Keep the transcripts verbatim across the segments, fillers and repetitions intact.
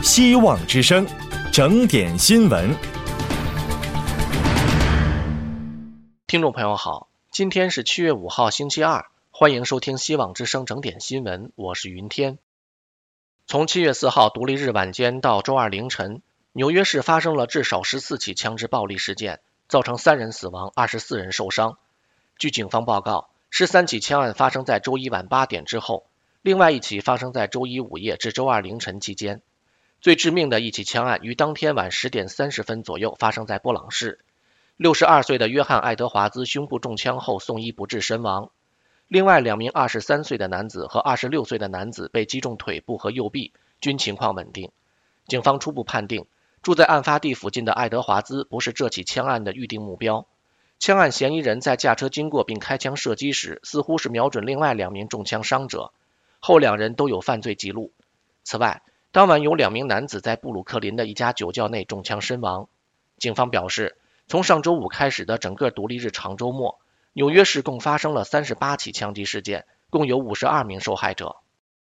希望之声，整点新闻。 听众朋友好，今天是七月五号星期二，欢迎收听希望之声整点新闻，我是云天。从七月四号独立日晚间到周二凌晨，纽约市发生了至少十四起枪支暴力事件，造成三人死亡，二十四人受伤。据警方报告，十三起枪案发生在周一晚八点之后，另外一起发生在周一午夜至周二凌晨期间。最致命的一起枪案于当天晚十点三十分左右发生在布朗市，六十二岁的约翰·爱德华兹胸部中枪后送医不治身亡。另外两名二十三岁的男子和二十六岁的男子被击中腿部和右臂，均情况稳定。警方初步判定，住在案发地附近的爱德华兹不是这起枪案的预定目标。枪案嫌疑人在驾车经过并开枪射击时，似乎是瞄准另外两名中枪伤者，后两人都有犯罪记录。此外，当晚有两名男子在布鲁克林的一家酒窖内中枪身亡。警方表示，从上周五开始的整个独立日长周末，纽约市共发生了三十八起枪击事件，共有五十二名受害者。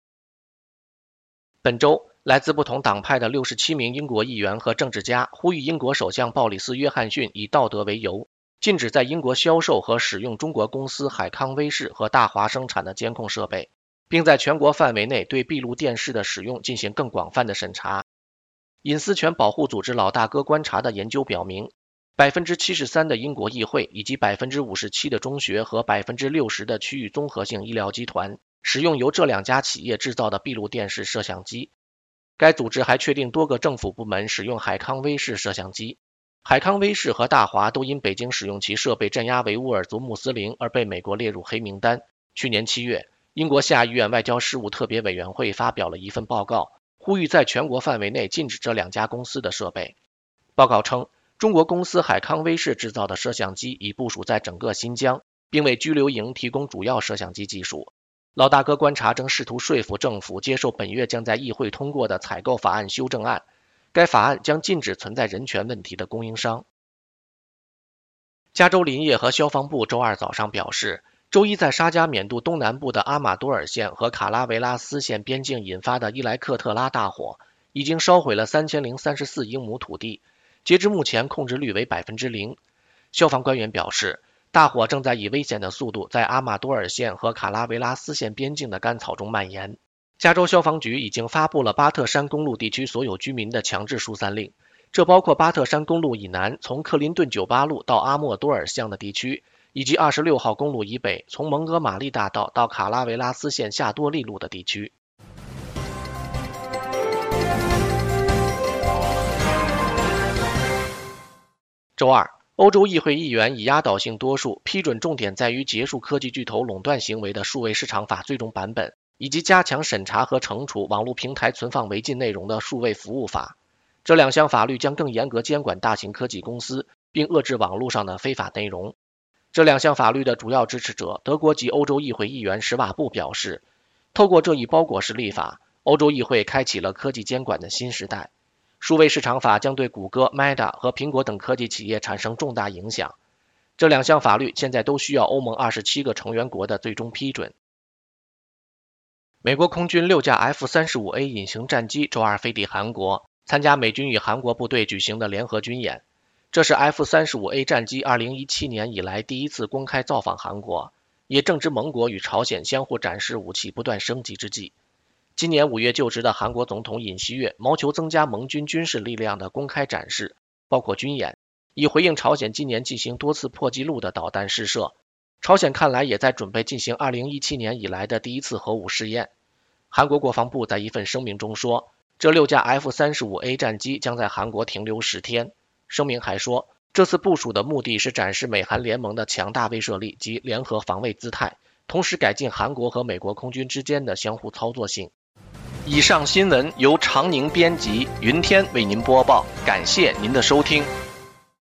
本周，来自不同党派的六十七名英国议员和政治家呼吁英国首相鲍里斯·约翰逊以道德为由，禁止在英国销售和使用中国公司海康威视和大华生产的监控设备，并在全国范围内对闭路电视的使用进行更广泛的审查。隐私权保护组织老大哥观察的研究表明，百分之七十三的英国议会以及百分之五十七的中学和百分之六十的区域综合性医疗集团使用由这两家企业制造的闭路电视摄像机。该组织还确定多个政府部门使用海康威视摄像机。海康威视和大华都因北京使用其设备镇压维吾尔族穆斯林而被美国列入黑名单。去年七月，英国下议院外交事务特别委员会发表了一份报告，呼吁在全国范围内禁止这两家公司的设备。报告称，中国公司海康威视制造的摄像机已部署在整个新疆，并为拘留营提供主要摄像机技术。老大哥观察正试图说服政府接受本月将在议会通过的采购法案修正案，该法案将禁止存在人权问题的供应商。加州林业和消防部周二早上表示，周一在沙加缅度东南部的阿马多尔县和卡拉维拉斯县边境引发的伊莱克特拉大火，已经烧毁了三千零三十四英亩土地，截至目前控制率为 百分之零。 消防官员表示，大火正在以危险的速度在阿马多尔县和卡拉维拉斯县边境的干草中蔓延。加州消防局已经发布了巴特山公路地区所有居民的强制疏散令，这包括巴特山公路以南从克林顿酒吧路到阿莫多尔乡的地区，以及二十六号公路以北从蒙哥马利大道到卡拉维拉斯县夏多利路的地区。周二，欧洲议会议员以压倒性多数批准重点在于结束科技巨头垄断行为的数位市场法最终版本，以及加强审查和惩处网络平台存放违禁内容的数位服务法。这两项法律将更严格监管大型科技公司，并遏制网络上的非法内容。这两项法律的主要支持者德国籍欧洲议会议员史瓦布表示，透过这一包裹式立法，欧洲议会开启了科技监管的新时代。数位市场法将对谷歌、Meta 和苹果等科技企业产生重大影响。这两项法律现在都需要欧盟二十七个成员国的最终批准。美国空军六架 F 三十五 A 隐形战机周二飞抵韩国，参加美军与韩国部队举行的联合军演。这是 F 三十五 A 战机二零一七年以来第一次公开造访韩国，也正值盟国与朝鲜相互展示武器不断升级之际。今年五月就职的韩国总统尹锡悦谋求增加盟军军事力量的公开展示，包括军演，以回应朝鲜今年进行多次破纪录的导弹试射。朝鲜看来也在准备进行二零一七年以来的第一次核武试验。韩国国防部在一份声明中说，这六架 F 三十五 A 战机将在韩国停留十天。声明还说，这次部署的目的是展示美韩联盟的强大威慑力及联合防卫姿态，同时改进韩国和美国空军之间的相互操作性。以上新闻由常宁编辑，云天为您播报，感谢您的收听。